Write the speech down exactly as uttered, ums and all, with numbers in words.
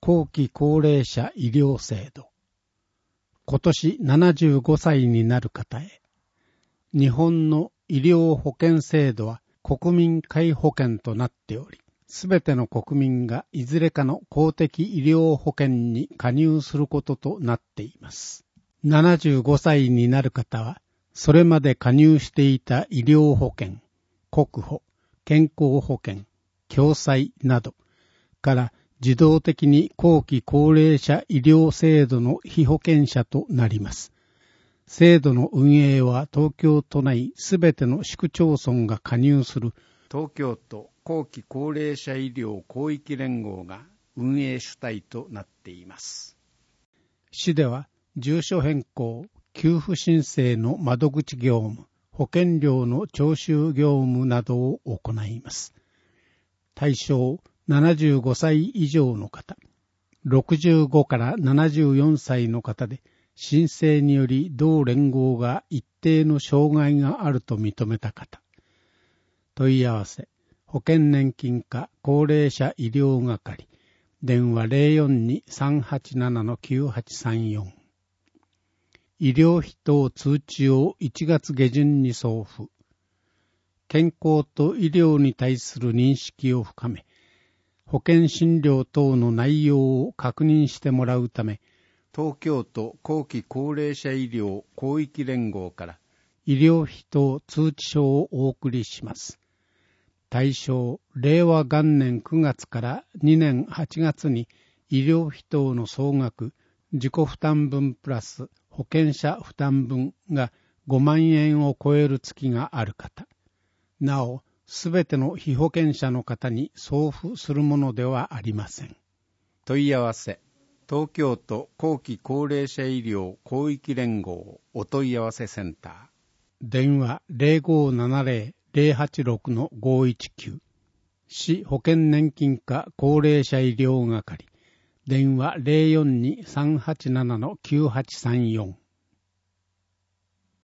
後期高齢者医療制度。今年ななじゅうごさいになる方へ。日本の医療保険制度は国民皆保険となっており、すべての国民がいずれかの公的医療保険に加入することとなっています。ななじゅうごさいになる方は、それまで加入していた医療保険、国保、健康保険、共済などから自動的に後期高齢者医療制度の被保険者となります。制度の運営は東京都内すべての市区町村が加入する東京都後期高齢者医療広域連合が運営主体となっています。市では住所変更、給付申請の窓口業務、保険料の徴収業務などを行います。対象ななじゅうごさい以上の方、ろくじゅうごからななじゅうよんさいの方で、申請により同連合が一定の障害があると認めた方。問い合わせ、保険年金課高齢者医療係、電話 ゼロよんに さんはちなな きゅうはちさんよん。医療費等通知をいちがつ下旬に送付。健康と医療に対する認識を深め、保険診療等の内容を確認してもらうため、東京都後期高齢者医療広域連合から医療費等通知書をお送りします。対象、れいわがんねんくがつからにねんはちがつに医療費等の総額、自己負担分プラス保険者負担分がごまんえんを超える月がある方。なお、すべての被保険者の方に送付するものではありません。問い合わせ、東京都後期高齢者医療広域連合お問い合わせセンター。電話 ゼロごななゼロ ゼロはちろく ごいちきゅう。市保険年金課高齢者医療係。電話 ゼロよんに さんはちなな きゅうはちさんよん。